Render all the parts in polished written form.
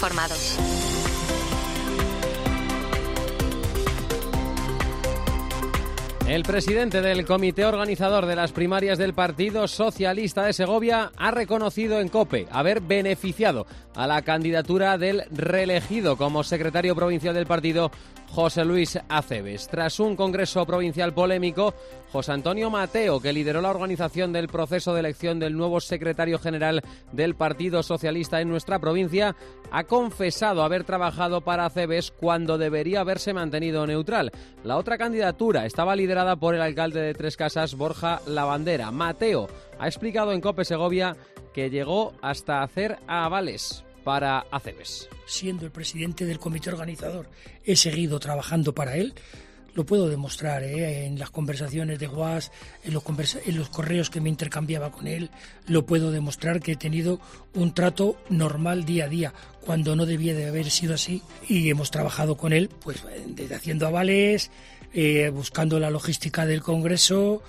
Formados. El presidente del comité organizador de las primarias del Partido Socialista de Segovia ha reconocido en COPE haber beneficiado a la candidatura del reelegido como secretario provincial del partido, José Luis Acebes. Tras un congreso provincial polémico, José Antonio Mateo, que lideró la organización del proceso de elección del nuevo secretario general del Partido Socialista en nuestra provincia, ha confesado haber trabajado para Acebes cuando debería haberse mantenido neutral. La otra candidatura estaba liderada por el alcalde de Tres Casas, Borja Lavandera. Mateo ha explicado en COPE Segovia que llegó hasta hacer avales para Acebes. Siendo el presidente del comité organizador, he seguido trabajando para él. Lo puedo demostrar en las conversaciones de WhatsApp, en los correos que me intercambiaba con él. Lo puedo demostrar que he tenido un trato normal día a día, cuando no debía de haber sido así. Y hemos trabajado con él, pues desde haciendo avales, buscando la logística del congreso,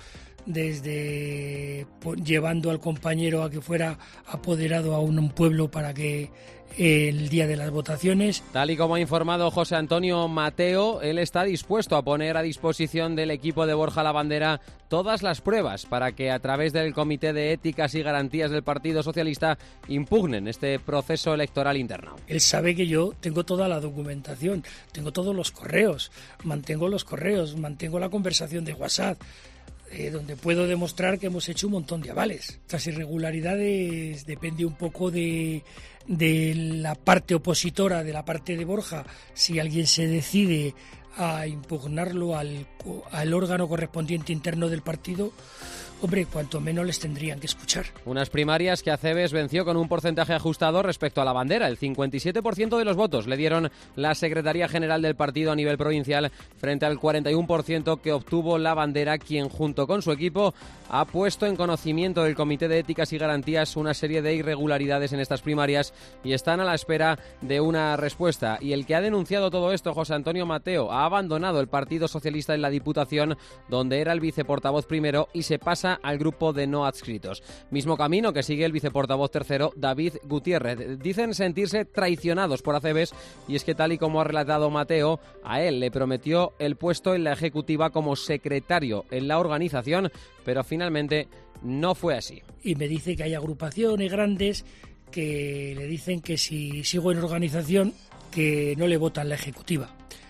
desde llevando al compañero a que fuera apoderado a un pueblo para que el día de las votaciones. Tal y como ha informado José Antonio Mateo, él está dispuesto a poner a disposición del equipo de Borja Lavandera todas las pruebas para que a través del Comité de Éticas y Garantías del Partido Socialista impugnen este proceso electoral interno. Él sabe que yo tengo toda la documentación, tengo todos los correos, mantengo la conversación de WhatsApp, donde puedo demostrar que hemos hecho un montón de avales. Estas irregularidades depende un poco de la parte opositora, de la parte de Borja. Si alguien se decide a impugnarlo al órgano correspondiente interno del partido, hombre, cuanto menos les tendrían que escuchar. Unas primarias que Acebes venció con un porcentaje ajustado respecto a Lavandera. El 57% de los votos le dieron la Secretaría General del partido a nivel provincial frente al 41% que obtuvo Lavandera, quien junto con su equipo ha puesto en conocimiento del Comité de Éticas y Garantías una serie de irregularidades en estas primarias y están a la espera de una respuesta. Y el que ha denunciado todo esto, José Antonio Mateo, ha abandonado el Partido Socialista en la Diputación, donde era el viceportavoz primero, y se pasa al grupo de no adscritos. Mismo camino que sigue el viceportavoz tercero, David Gutiérrez. Dicen sentirse traicionados por Acebes, y es que tal y como ha relatado Mateo, a él le prometió el puesto en la ejecutiva como secretario en la organización, pero finalmente no fue así. Y me dice que hay agrupaciones grandes que le dicen que si sigo en organización, que no le votan la ejecutiva.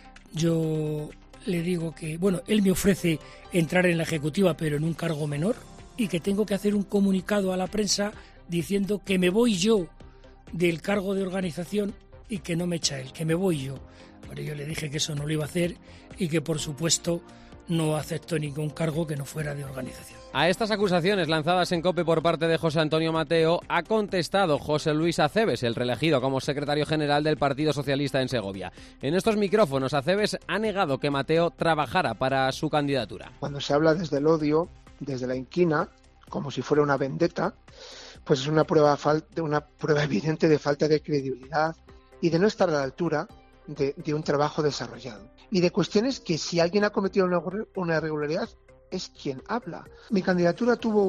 Yo le digo que, él me ofrece entrar en la ejecutiva, pero en un cargo menor, y que tengo que hacer un comunicado a la prensa diciendo que me voy yo del cargo de organización y que no me echa él, que me voy yo. Pero yo le dije que eso no lo iba a hacer y que, por supuesto, no aceptó ningún cargo que no fuera de organización. A estas acusaciones lanzadas en COPE por parte de José Antonio Mateo ha contestado José Luis Acebes, el reelegido como secretario general del Partido Socialista en Segovia. En estos micrófonos, Acebes ha negado que Mateo trabajara para su candidatura. Cuando se habla desde el odio, desde la inquina, como si fuera una vendetta, pues es una prueba evidente de falta de credibilidad y de no estar a la altura de un trabajo desarrollado. Y de cuestiones que, si alguien ha cometido una irregularidad, es quien habla. Mi candidatura tuvo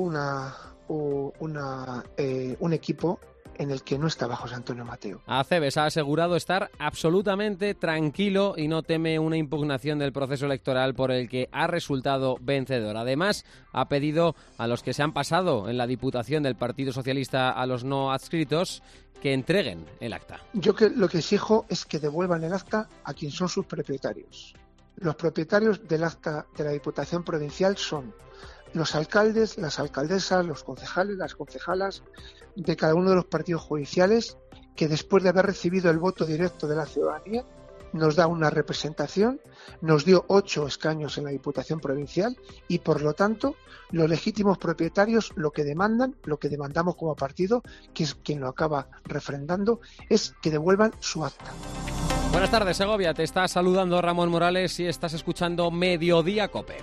un equipo en el que no estaba José Antonio Mateo. Acebes ha asegurado estar absolutamente tranquilo y no teme una impugnación del proceso electoral por el que ha resultado vencedor. Además, ha pedido a los que se han pasado en la Diputación del Partido Socialista a los no adscritos que entreguen el acta. Yo lo que exijo es que devuelvan el acta a quien son sus propietarios. Los propietarios del acta de la Diputación Provincial son los alcaldes, las alcaldesas, los concejales, las concejalas de cada uno de los partidos judiciales, que después de haber recibido el voto directo de la ciudadanía nos da una representación, nos dio 8 escaños en la Diputación Provincial y, por lo tanto, los legítimos propietarios lo que demandamos como partido, que es quien lo acaba refrendando, es que devuelvan su acta. Buenas tardes, Segovia. Te está saludando Ramón Morales y estás escuchando Mediodía COPE.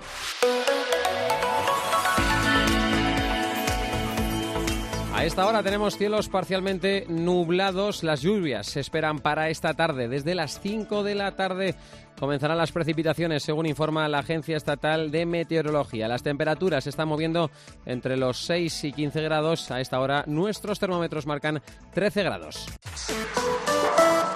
A esta hora tenemos cielos parcialmente nublados. Las lluvias se esperan para esta tarde. Desde las 5 de la tarde comenzarán las precipitaciones, según informa la Agencia Estatal de Meteorología. Las temperaturas se están moviendo entre los 6 y 15 grados. A esta hora nuestros termómetros marcan 13 grados.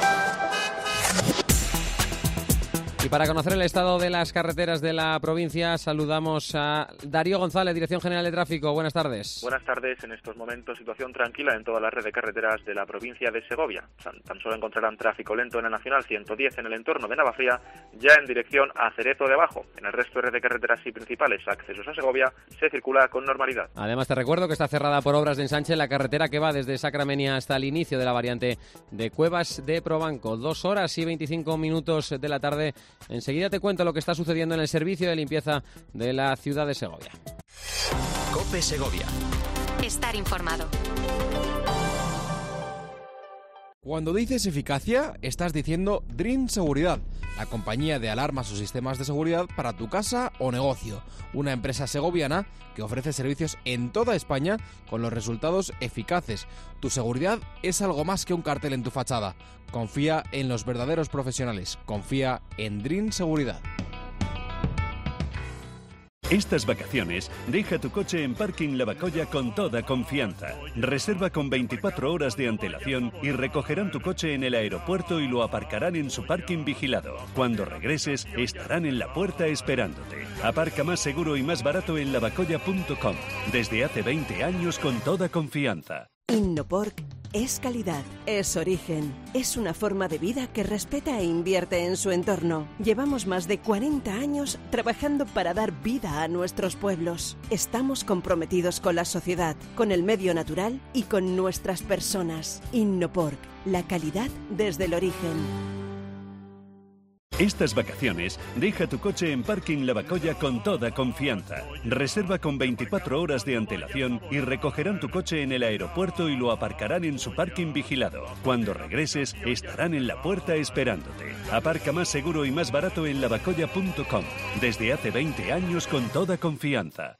Y para conocer el estado de las carreteras de la provincia, saludamos a Darío González, Dirección General de Tráfico. Buenas tardes. Buenas tardes. En estos momentos, situación tranquila en toda la red de carreteras de la provincia de Segovia. Tan solo encontrarán tráfico lento en la Nacional 110 en el entorno de Navafría, ya en dirección a Cerezo de Abajo. En el resto de red de carreteras y principales accesos a Segovia se circula con normalidad. Además, te recuerdo que está cerrada por obras de ensanche la carretera que va desde Sacramenia hasta el inicio de la variante de Cuevas de Probanco. 2 horas y 25 minutos de la tarde. Enseguida te cuento lo que está sucediendo en el servicio de limpieza de la ciudad de Segovia. COPE Segovia. Estar informado. Cuando dices eficacia, estás diciendo Dream Seguridad, la compañía de alarmas o sistemas de seguridad para tu casa o negocio. Una empresa segoviana que ofrece servicios en toda España con los resultados eficaces. Tu seguridad es algo más que un cartel en tu fachada. Confía en los verdaderos profesionales. Confía en Dream Seguridad. Estas vacaciones, deja tu coche en Parking Lavacolla con toda confianza. Reserva con 24 horas de antelación y recogerán tu coche en el aeropuerto y lo aparcarán en su parking vigilado. Cuando regreses, estarán en la puerta esperándote. Aparca más seguro y más barato en lavacolla.com. Desde hace 20 años con toda confianza. Innoporc es calidad, es origen, es una forma de vida que respeta e invierte en su entorno. Llevamos más de 40 años trabajando para dar vida a nuestros pueblos. Estamos comprometidos con la sociedad, con el medio natural y con nuestras personas. Innoporc, la calidad desde el origen. Estas vacaciones, deja tu coche en Parking Lavacolla con toda confianza. Reserva con 24 horas de antelación y recogerán tu coche en el aeropuerto y lo aparcarán en su parking vigilado. Cuando regreses, estarán en la puerta esperándote. Aparca más seguro y más barato en lavacolla.com. Desde hace 20 años con toda confianza.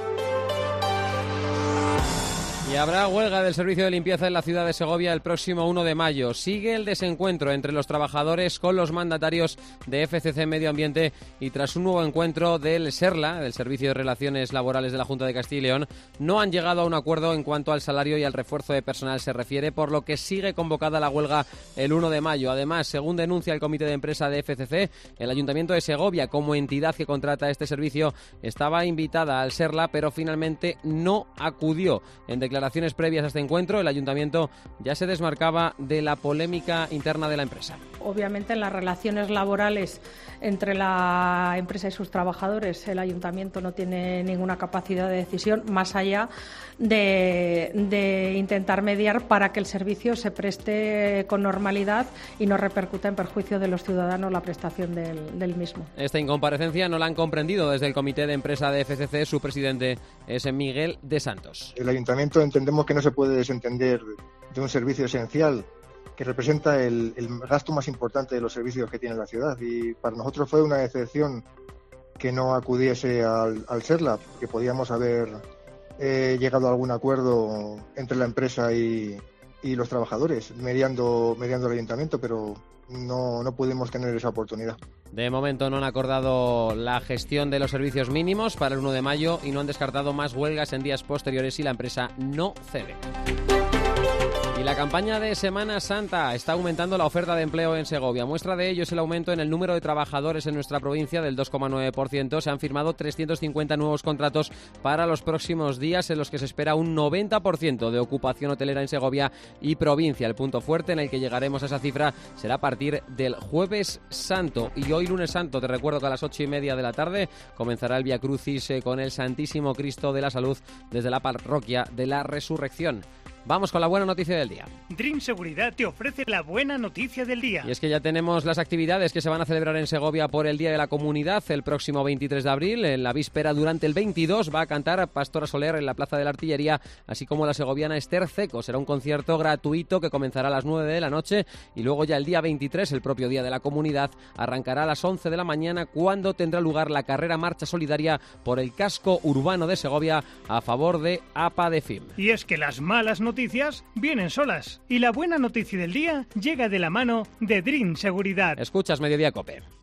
Y habrá huelga del servicio de limpieza en la ciudad de Segovia el próximo 1 de mayo. Sigue el desencuentro entre los trabajadores con los mandatarios de FCC Medio Ambiente y tras un nuevo encuentro del SERLA, del Servicio de Relaciones Laborales de la Junta de Castilla y León, no han llegado a un acuerdo en cuanto al salario y al refuerzo de personal se refiere, por lo que sigue convocada la huelga el 1 de mayo. Además, según denuncia el comité de empresa de FCC, el Ayuntamiento de Segovia, como entidad que contrata este servicio, estaba invitada al SERLA, pero finalmente no acudió. En declaraciones previas a este encuentro, el Ayuntamiento ya se desmarcaba de la polémica interna de la empresa. Obviamente, en las relaciones laborales entre la empresa y sus trabajadores, el Ayuntamiento no tiene ninguna capacidad de decisión más allá de intentar mediar para que el servicio se preste con normalidad y no repercuta en perjuicio de los ciudadanos la prestación del mismo. Esta incomparecencia no la han comprendido desde el comité de empresa de FCC. Su presidente es Miguel de Santos. El Ayuntamiento entendemos que no se puede desentender de un servicio esencial que representa el gasto más importante de los servicios que tiene la ciudad, y para nosotros fue una decepción que no acudiese al SERLA, porque podíamos haber llegado a algún acuerdo entre la empresa y los trabajadores, mediando el Ayuntamiento, pero no pudimos tener esa oportunidad. De momento no han acordado la gestión de los servicios mínimos para el 1 de mayo y no han descartado más huelgas en días posteriores si la empresa no cede. Y la campaña de Semana Santa está aumentando la oferta de empleo en Segovia. Muestra de ello es el aumento en el número de trabajadores en nuestra provincia del 2,9%. Se han firmado 350 nuevos contratos para los próximos días, en los que se espera un 90% de ocupación hotelera en Segovia y provincia. El punto fuerte en el que llegaremos a esa cifra será a partir del Jueves Santo. Y hoy, lunes santo, te recuerdo que a las 8:30 de la tarde comenzará el Vía Crucis con el Santísimo Cristo de la Salud desde la parroquia de la Resurrección. Vamos con la buena noticia del día. Dream Seguridad te ofrece la buena noticia del día. Y es que ya tenemos las actividades que se van a celebrar en Segovia por el Día de la Comunidad el próximo 23 de abril. En la víspera, durante el 22, va a cantar Pastora Soler en la Plaza de la Artillería, así como la segoviana Esther Ceco. Será un concierto gratuito que comenzará a las 9 de la noche y luego ya el día 23, el propio Día de la Comunidad, arrancará a las 11 de la mañana, cuando tendrá lugar la carrera marcha solidaria por el casco urbano de Segovia a favor de APA de FIM. Y es que las malas noticias vienen solas y la buena noticia del día llega de la mano de Dream Seguridad. Escuchas Mediodía COPE.